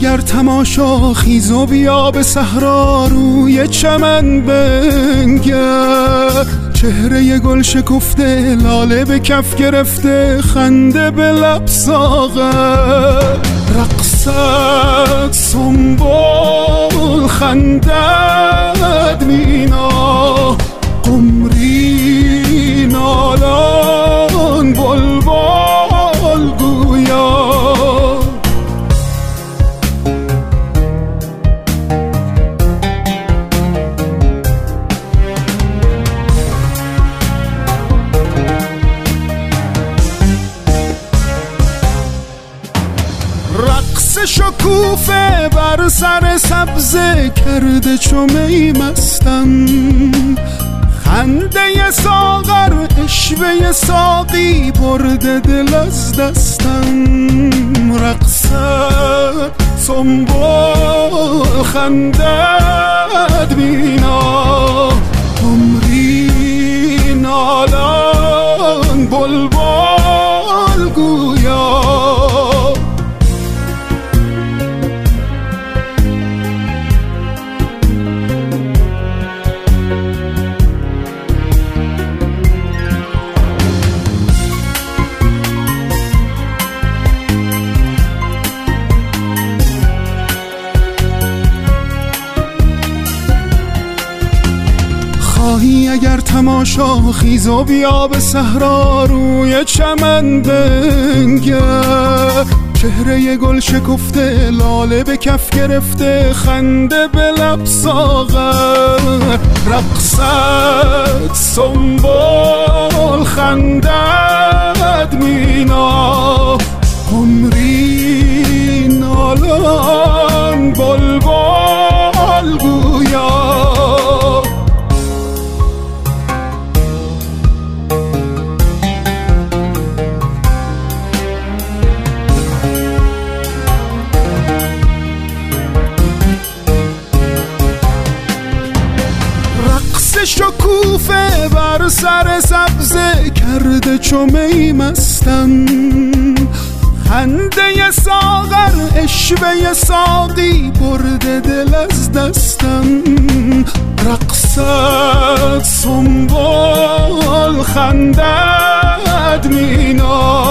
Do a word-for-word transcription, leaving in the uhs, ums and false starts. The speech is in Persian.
اگر تماشا خیز و بیا به صحرا روی چمن بنگر، چهره گل شکفته لاله به کف گرفته خنده به لب ساغر، رقصت سنبل خندد مینا، قمری نالان بلبل گویا. رقص شکوفه بر سر سبزه کرده چو می مستم، خنده ساغر عشوه ساقی برده دل از دستم، رقصت سنبل خندد مینا، عمری نالان بلبل گویا. خواهی اگر تماشا خیز و بیا به صحرا روی چمن بنگر، چهره گل شکفته لاله به کف گرفته خنده به لب ساغر، رقصت سنبل خندد مینا، عمری نالان بلبل گویا. شکوفه بر سر سبزه کرده چو می مستم، خنده ساغر عشوه ساقی برده دل از دستم، رقصت سنبل خندد مینا،